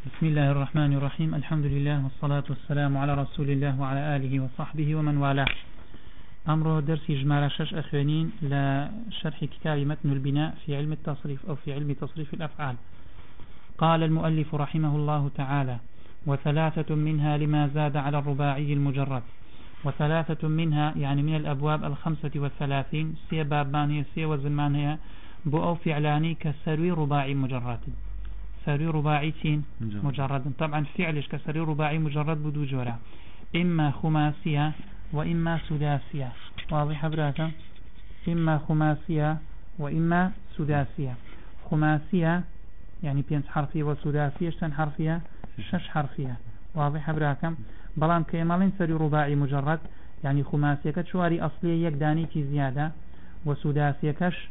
بسم الله الرحمن الرحيم. الحمد لله والصلاة والسلام على رسول الله وعلى آله وصحبه ومن والاه. أمر درس جمال شش أخوانين لشرح كتاب متن البناء في علم التصريف أو في علم تصريف الأفعال. قال المؤلف رحمه الله تعالى: وثلاثة منها لما زاد على الرباعي المجرد. وثلاثة منها يعني من الأبواب 35 سي بابان هي سي وزنمان هي بو أو فعلاني كسروي رباعي مجرد. سروي رباعي مجرد طبعا فعلش كسروي رباعي مجرد بدو جورا، إما خماسية وإما سداسية. واضح براتا؟ إما خماسية وإما سداسية. خماسية يعني 5 حرفية، وسداسية 6 حرفية 6 حرفية. واضح براكم؟ بلام كيمالين سروي رباعي مجرد يعني خماسية كشواري أصلية يكداني كي زيادة، وسداسية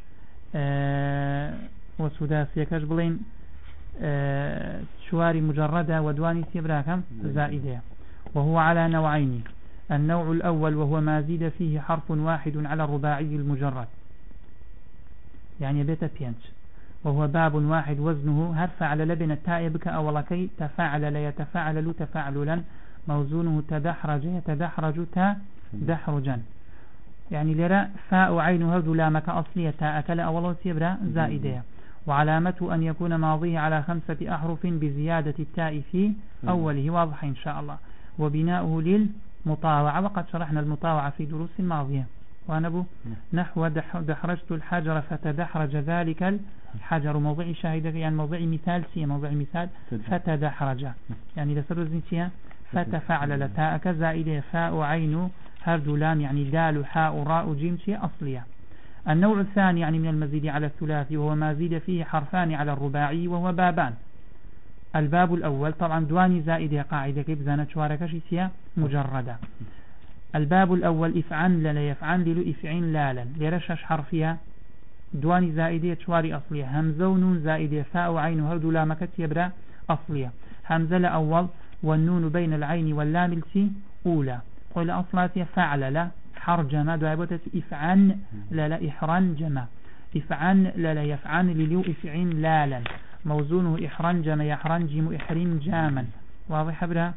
كش بلين شواري مجردة ودواني سيبراكم زائدة. وهو على نوعين: النوع الأول وهو ما زيد فيه حرف واحد على الرباعي المجرد يعني بيت بينش، وهو باب واحد وزنه هرفع لبن التاء بك أولكي تفاعل لا يتفاعل تفاعلا، موزونه تدحرج يتدحرج تدحرجا. يعني لرا فاء عين هذو لامك أصلية تاء لا أولا سيبرا زائدة. وعلامته أن يكون ماضيه على 5 أحرف بزيادة التاء في أوله. واضح إن شاء الله. وبناؤه للمطاوعة، وقد شرحنا المطاوعة في دروس ماضية. وأنا نحو دحرجت الحجر فتدحرج ذلك الحجر، موضع شاهدة يعني موضع مثال سي موضع مثال فتدحرج يعني لسرز نسيها فتفعل لتاءك زائدة فاء عين هرد لام يعني دال حاء راء جيم سي أصلية. النوع الثاني يعني من المزيد على الثلاثي وهو ما زيد فيه حرفان على الرباعي وهو بابان. الباب الأول طبعا دواني زائدة قاعدة كيف زانت شواركش سيا مجردة. الباب الأول إفعن لا يفعن للو إفعين لالا لرشش حرفية دواني زائدة شواري أصلية، همزة ونون زائدة فاء وعين هردو لامكت يبرا أصلية. همزة لأول والنون بين العين واللام التي أولى. قول أصلاتي فعل لا حرجما دوابوتة إفعن لا إحرنجما. إفعن لا يفعن لليو إفعين لالا، موزونه إحرنجم يحرنجم إحرنجاما. واضح برا؟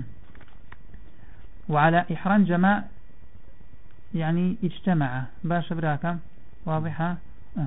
وعلى إحرنجما يعني اجتمع باش براكم. واضحة؟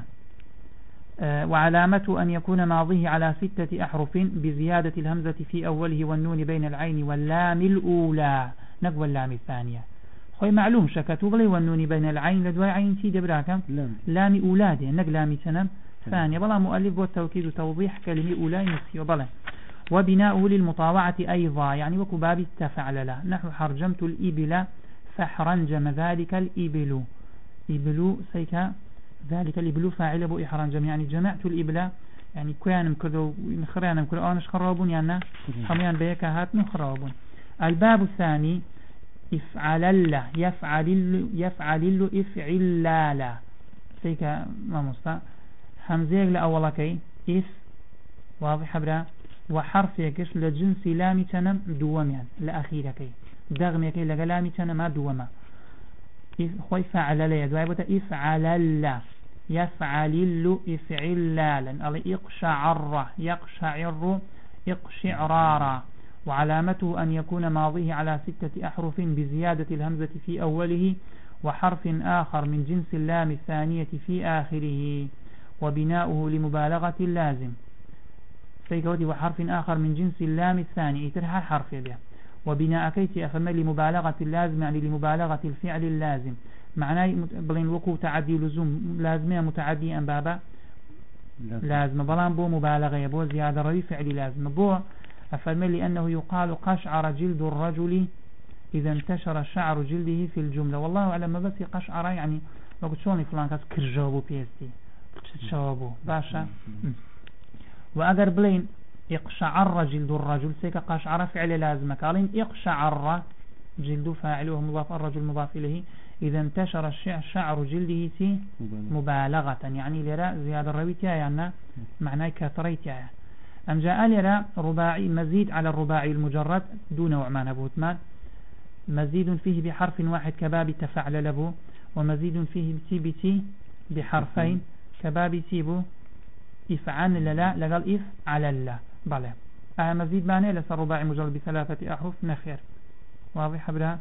وعلامته أن يكون ماضيه على 6 أحرف بزيادة الهمزة في أوله والنون بين العين واللام الأولى نقوى اللام الثانية. خوي معلوم شكتو بلي والنون بين العين لدواء عين تي دبراكم لام أولاده نق لام سنم ثانية. بلا مؤلف والتوكيد وتوضيح كلمة أولى نسي وبلا. وبناؤه للمطاوعة أيضا يعني وكباب التفعل له نحو حرجمت الإبل فحرنجم ذلك الإبل. إبل سيكا ذلك الإبل فاعل أبو إحرنجم يعني جمعت الإبل يعني كيانم كذو نخريانم كذو آنش خرابون يعني حميان بيكا هات نخرابون. الباب الثاني إفعل الله يفعل الله إفعل لا سيكا ما مستا همزة لأولكي إف. واضح برا؟ وحرف يكش لجنس لامي تنم دوما لأخيركي دغم يكي لغلامي تنم دوما. خوي فعل لا يدوائبوتا إفعل الله يفعل الله إفعل لا الله إقشعر يقشعر إقشعرارا. وعلامته أن يكون ماضيه على 6 أحرف بزيادة الهمزة في أوله وحرف آخر من جنس اللام الثانية في آخره. وبناؤه لمبالغة اللازم سيكوتي وحرف آخر من جنس اللام الثاني يترحى حرف به. وبناء كيتي أفهم لمبالغة اللازم يعني لمبالغة الفعل اللازم معناه بلين وقو تعدي لزوم لازمية متعدي أم بابا لازم بلان بو مبالغة يبو زيادة رأي فعل لازم بو أفهم لأنه يقال قشعر جلد الرجل إذا انتشر شعر جلده في الجملة. والله أعلم ما بس قشعر يعني ما قلت شوني فلان كاس كرجابو بيستي تشابو باشا. وأجر بلين اقشعر جلد الرجل سيك قشعر فعل لازم قالين اقشعر جلد فاعله مضاف الرجل مضاف إليه إذا انتشر شعر جلده سي مبالغة يعني لرا زيادة الرويتيا يعني معناه كثريتيا. أم جاء لرا رباعي مزيد على الرباعي المجرد دون وعمان بوتمان مزيد فيه بحرف واحد كباب تفعل له، ومزيد فيه بتي بحرفين كباب تيبو إفعان لا لقال إف على الله. بله مزيد معنى لسر رباعي مجرد بثلاثة أحرف نخير واضح برا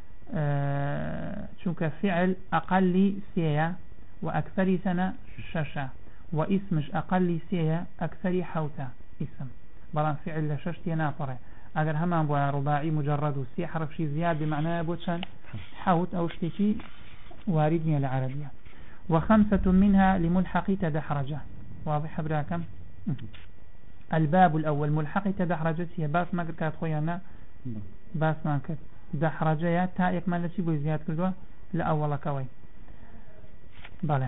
شوك فعل أقل سيا وأكثر سنة ششة واسمش أقل سيا أكثر حوتا اسم بلان فعل لششتي نافره اگر همان بو رباعي مجرد وسي حرف شي زياد بمعنى بوتشان حوت او شتيكي واردني العربية وخمسة منها لملحق تدحرجة واضح براكم الباب الأول ملحق تدحرجة هي باس ما كانت خويانا باس ما كانت دحرجة تا يكمل لشي بو زياد كردوا لأول كوي بله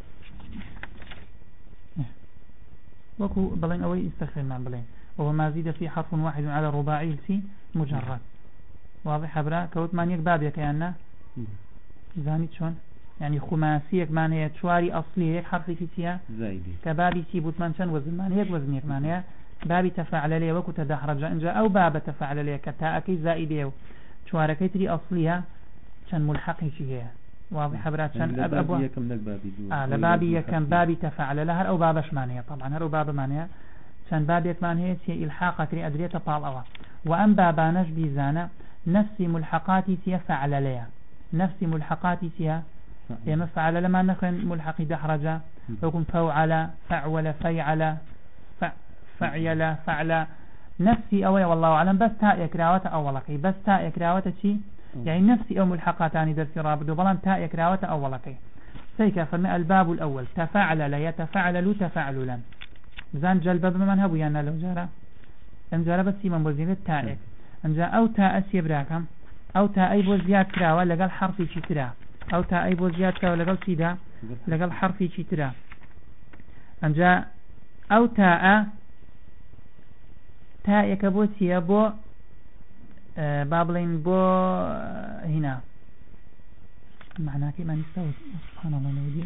وكو بلين اوي استخدم من بلين وهو ما زيد في حرف واحد على الرباعي لسي مجرد واضح برا كوت مانيك بابيك يعني زانيت شون يعني خماسيك معناها شواري أصلي حرف في سيا زايدي كبابي سيبوت منشان وزن معناها وزنيك معناها بابي تفعل لي وكو تدحرج إنجا أو باب تفعل لي كتاءكي زائدي شواركي تري أصليها كان ملحقي شيء واضح برا كان أبوه لبابي يكم بابي تفعل لها أو بابش معناها طبعا هر باب معناها كان بابك معناها سي إلحاق كري أدرية طالعة وأم بابانش بيزانا نفس ملحقاتي سي فعل ليا نفس ملحقاتي سي إما فعل لما نكون ملحق دحرجة يكون فوعل فعول فيعل فعيل فعل نفسي أوي والله أعلم بس تاء يكراوة أولكي بس تاء يكراوة شي يعني نفسي أو ملحقاتاني درسي رابط بلان تاء يكراوة أولكي سيكا فرمي الباب الأول تفعل لا يتفعل تفعللا زان جلب بمن هبو يعني لو جارة انجارة بس من بوزينة تاء انجا أو تاء سيبراكم أو تاء أي بوزيات كراوة لقال حرفي شترا أو تاء أي بوزيات كراوة لقال سيدا لقال حرفي شترا انجا أو تاء يكبو سيابو بابلين بو هنا معناه كيف ما نستوي سبحان الله نودي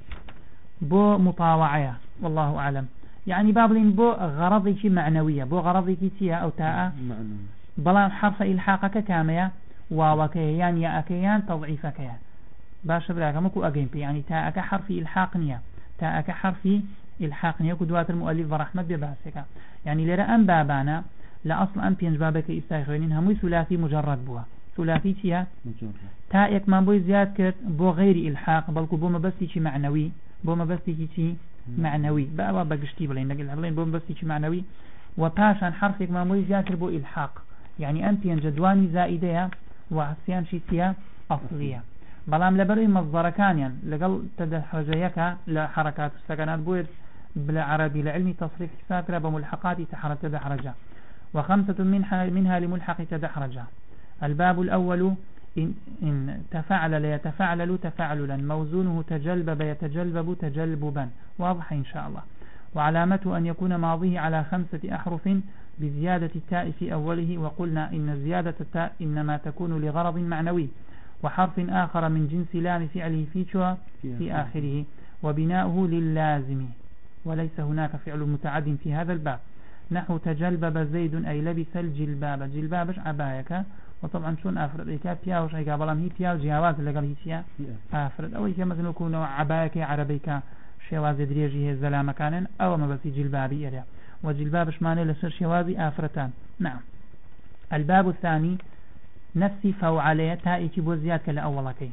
بو مطاوعية والله أعلم يعني بابلين بو غرضك معنوية بو غرضك سيا أو تاء بلا حرف إلحاقك كامية واوكيان يا أكيان تضعيفك يا باش براك مكو أجين يعني تاءك حرف إلحاقنية تاءك حرف إلحاقنية كدوات المؤلف برحمة بباسك يعني لرا أم بابانا لا أصل أم بينج بابك إستاخرين هموي ثلاثي مجرد بوا ثلاثي سيا تاءك ما بوي زياد كرت بو غير إلحاق بلكو بو مبستي شي معنوي بو مبستي شي معنوي بقى بقشتي بلين نقل بو مبستي شي معنوي وباشان حرفك ما بوي زياد كرت بو إلحاق يعني أم بينج جدواني زائدة وعصيان شي سيا أصلية بلام لبروي مصدر كانيا لقل تدحرجيك لحركات السكنات بوير بالعربي لعلم تصريف ساكرة بملحقات تحرك تدحرجة وخمسة منها لملحق تدحرجة الباب الأول إن تفعل ليتفعل تفعللا موزونه تجلبب يتجلبب تجلببا واضح إن شاء الله وعلامته أن يكون ماضيه على 5 أحرف بزيادة التاء في أوله وقلنا إن زيادة التاء إنما تكون لغرض معنوي وحرف آخر من جنس لام فعله في آخره وبناؤه لللازم وليس هناك فعل متعد في هذا الباب نحو تجلبب زيد أي لبس الجلباب جلبابش عبايك وطبعا شون أفرد إيكا بياوش إيكا بلام هي بياو جهاواز لقل هي أفرد أو إيكا مثلا يكون عبايك عربيك شواز دريجي هي الزلام كانن أو ما بس جلبابي إليه وجلبابش معنى لسر شوازي آفرتان نعم الباب الثاني نفسي فوعلية تائك بوزياد كالأولكي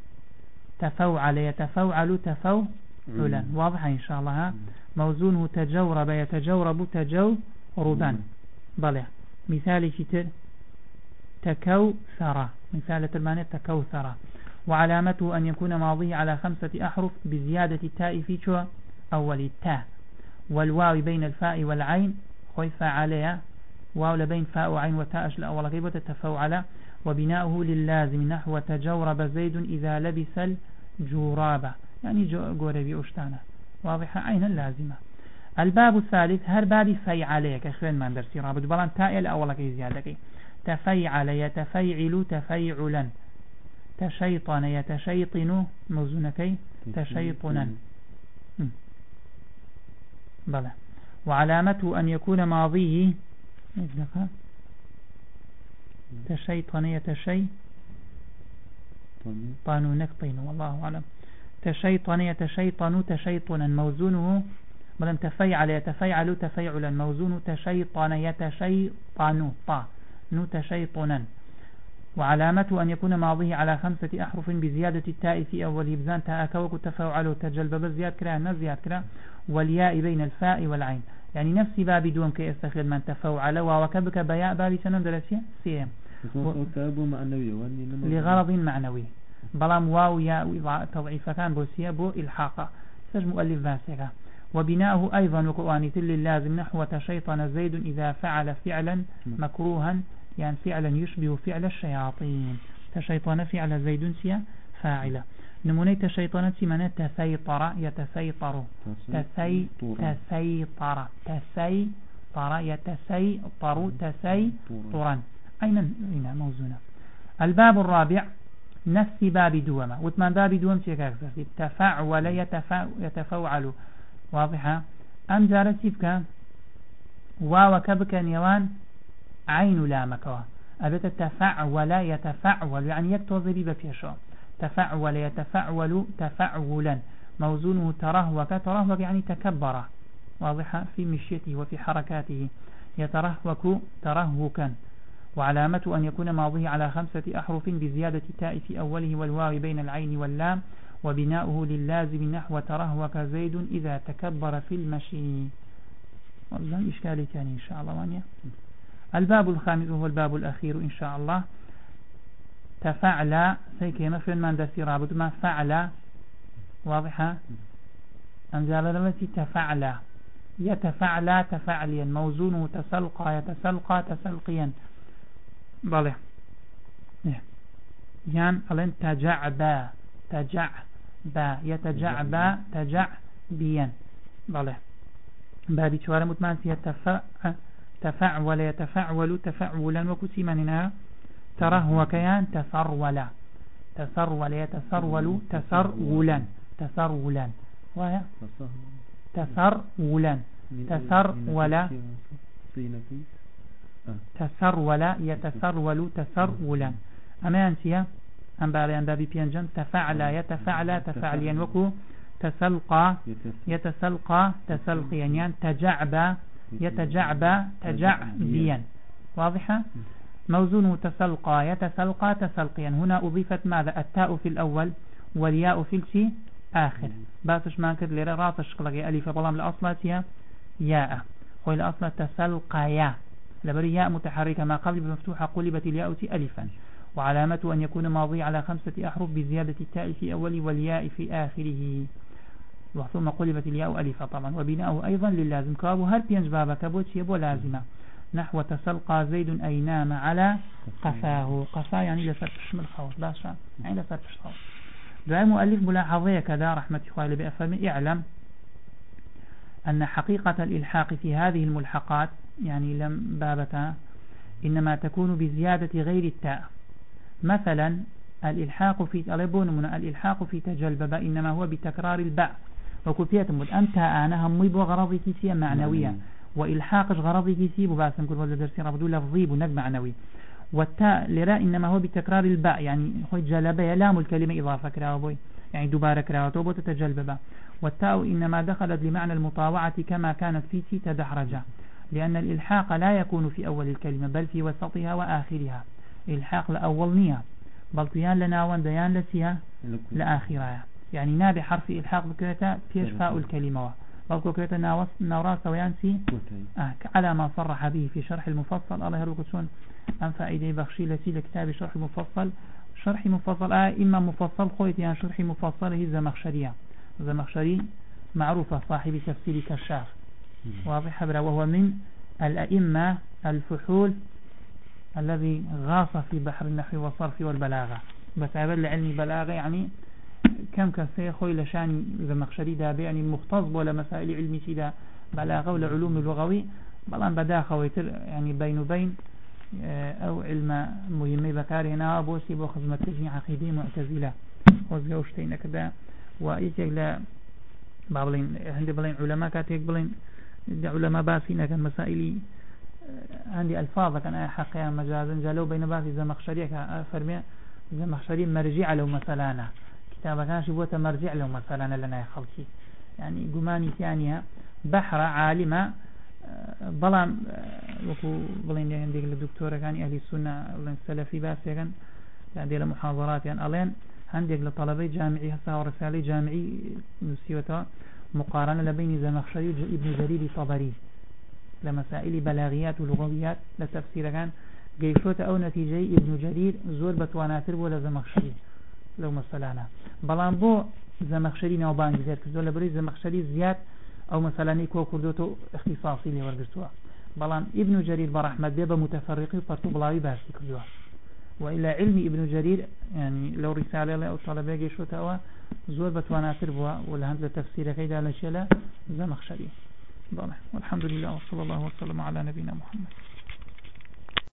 تفوعل يتفوعل تفوعلا واضح إن شاء الله موزونه تجورب يتجورب تجوربا بلى مثال كتير تكوثر مثال المعنى تكوثر وعلامته أن يكون ماضيه على 5 أحرف بزيادة التاء في أول التاء والواو بين الفاء والعين خوي فعليا واو لبين فاء وعين وتاء الأول كيف تتفوعل وبناؤه لللازم نحو تجورب زيد إذا لبس الجورابة يعني جوربي أشتانه واضحة عين اللازمة الباب الثالث هر باب فيعليك أخوين ما ندرسي رابط بلان تاء الأول كي زيادة تفيعل يتفيعل تفيعلا تشيطن يتشيطن موزونكي تشيطنا بلى وعلامته أن يكون ماضيه تشيطن يتشيطن نقطين والله أعلم تشيطن يتشيطن تشيطنا موزونه بلن تفيعل يتفيعل تفيعلا موزون تشيطن يتشيطن طا تشيطنا وعلامته أن يكون ماضيه على 5 أحرف بزيادة التاء في أول بزان تاء كوك تفاعل تجلب زياد كرا نزياد كرا والياء بين الفاء والعين يعني نفس باب دوم كي يستخدم من تفاعل وكبك بياء باب سنن درسية سيم لغرض معنوي بلام واو ياء تضعيف كان بوسيا بو الحاقة سج مؤلف باسكا وبناؤه أيضا وقوانيت للازم نحو تشيطن زيد إذا فعل فعلا مكروها يعني فعلا يشبه فعل الشياطين تشيطن فعل زيد سيا فاعلة نموني تشيطن سمنا تسيطر يتسيطر تسيطر يتسيطر تسيطرا أين هنا موزونة. الباب الرابع نفس باب دوما وثمان باب دوم تفاعل يتفاعل واضحة أم جارتك وكبك نيوان عين لامك أبت تفاعل يتفاعل يعني يكتوز بيب فيشو تفاعل يتفاعل تفاعلا موزونه ترهوك يعني تكبر واضحة في مشيته وفي حركاته يترهوك ترهوكا وعلامة أن يكون ماضيه على 5 أحرف بزيادة تاء في أوله والواو بين العين واللام وبناؤه للازم نحو ترهوك زيد إذا تكبر في المشي. والله إشكالي ثاني إن شاء الله وانيا. الباب الخامس هو الباب الأخير إن شاء الله. تفعل سيكي مثل من درسي رابط ما فعل واضحة أنزال التي تفعل يتفعل تفعليا موزونه تسلقى يتسلقى تسلقيا بالي يعني ألين تجعبا يتجعبا تجعبيا بالي بابي شوارع متماسية تفعل يتفعل تفعلا وكسي مننا ترهو كيان تسرول يتسرول تسرولا وهي تسرولا تسرول يتسرول تسرولا أما أنسيا أم بابي بينجم تفعل يتفعل تفعليا وكو تسلقى يتسلقى تسلقيا يعني تجعب يتجعب تجعبيا واضحة موزونه تسلقى يتسلقى تسلقيا هنا أضيفت ماذا التاء في الأول والياء في الشي آخر باسش ما كد لرا راسش قلقي ألف بلام لأصلاتها ياء خوي الأصل تسلقيا لبري ياء متحركة ما قبل بمفتوحة قلبت الياء ألفا وعلامة أن يكون ماضي على 5 أحرف بزيادة التاء في أول والياء في آخره ثم قلبت الياء ألفا طبعا وبناؤه أيضا للازم كابو هل بينج بابك بوتش يبو لازمة نحو تسلقى زيد أي نام على قفاه قفاه يعني لسرش من الخوص باشا يعني لسرش الخوص دعاء مؤلف ملاحظية كذا رحمة الله بأفهم اعلم أن حقيقة الإلحاق في هذه الملحقات يعني لم بابتها إنما تكون بزيادة غير التاء مثلا الإلحاق في تجلبب إنما هو بتكرار الباء وكفية مد أنت أنا هم بغرضي كيسية معنوية وإلحاقش غرضي كيسي بباسم كل وزا درسي رابدو لفظي بنك معنوي والتاء لراء إنما هو بتكرار الباء يعني خوي جلب يلام الكلمة إضافة كراوبوي يعني دوباره كراوتوبو تتجلبب والتاء إنما دخلت لمعنى المطاوعة كما كانت في سي تدحرجة لأن الإلحاق لا يكون في أول الكلمة بل في وسطها وآخرها إلحاق لأول نية بل تيان لناوان ديان لسيها لآخرها يعني نابي حرف إلحاق بكرة بيشفاء الكلمة بل كرة نورا سويانسي على ما صرح به في شرح المفصل الله يرغسون أن فائدة بخشي لسي لكتاب شرح المفصل شرح مفصل إما مفصل خويت يعني شرح مفصل هي زمخشري معروفة صاحب تفسير كشاف واضح وهو من الأئمة الفحول الذي غاص في بحر النحو والصرف والبلاغة بس عبر لعلم بلاغة يعني كم كسي خوي لشان زمخشري دابع يعني مختص ولا مسائل علمي سيدا بلاغة ولا علوم اللغوي بلان بداخة ويتر يعني بين وبين أو علم مهمي بكار هنا بوسي بو خدمة تجني عقيدي معتزلة وزيوشتين كذا ويتيك لا بابلين عندي بلين علماء كاتيك بلين علماء باسين كان مسائلي عندي ألفاظ كان حقيا مجازا جالو بين باسي زمخشري فرمي زمخشري مرجع له مثلانا كتابة كان شبوة مرجع له مثلانا لنا يا خلقي يعني قماني ثانية بحر عالمة بلام وكو بلين عندك الدكتورة كان أهل السنة السلفي باسي كان عندي محاضرات يعني ألين عندك لطلبي جامعي هسا ورسالي جامعي نسيوتا مقارنة بين زمخشري وابن جرير طبري لمسائل بلاغيات ولغويات لتفسير كان قيشوت أو نتيجة ابن جرير زور بتواناتر ولا زمخشري لو مثلانا بلان بو زمخشري نوبان زياد كزول لبري زمخشري زياد أو مثلا كو كردوتو اختصاصي اللي ورقرتوها بلان ابن جرير برحمة بيبا متفرقي وفرطو بلاوي باسي كردوها وإلا علم ابن جرير يعني لو رسالة أو طلبة قيشوت أو زور بتواناتر بوا ولا هند لتفسير كيدا لشيلا زمخشري والحمد لله وصلى الله وسلم على نبينا محمد.